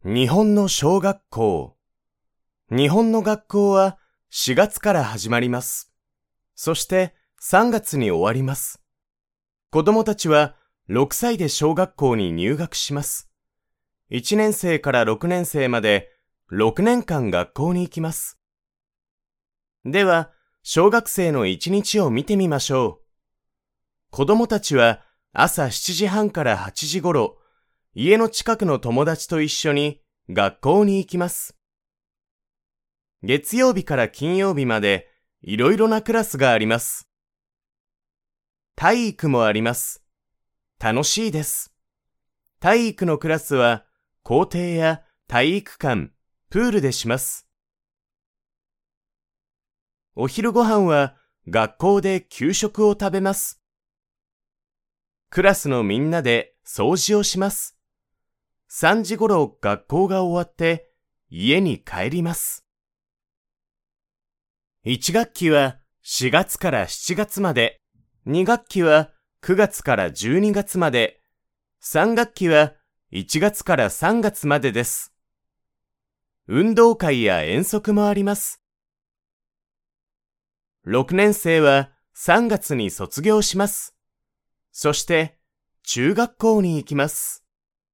日本の小学校。日本の学校は4月から始まります。そして3月に終わります。子供たちは6歳で小学校に入学します。1年生から6年生まで6年間学校に行きます。では、小学生の1日を見てみましょう。子供たちは朝7時半から8時頃、家の近くの友達と一緒に学校に行きます。月曜日から金曜日までいろいろなクラスがあります。体育もあります。楽しいです。体育のクラスは校庭や体育館、プールでします。お昼ご飯は学校で給食を食べます。クラスのみんなで掃除をします。3時頃学校が終わって家に帰ります。1学期は4月から7月まで、2学期は9月から12月まで、3学期は1月から3月までです。運動会や遠足もあります。6年生は3月に卒業します。そして中学校に行きます。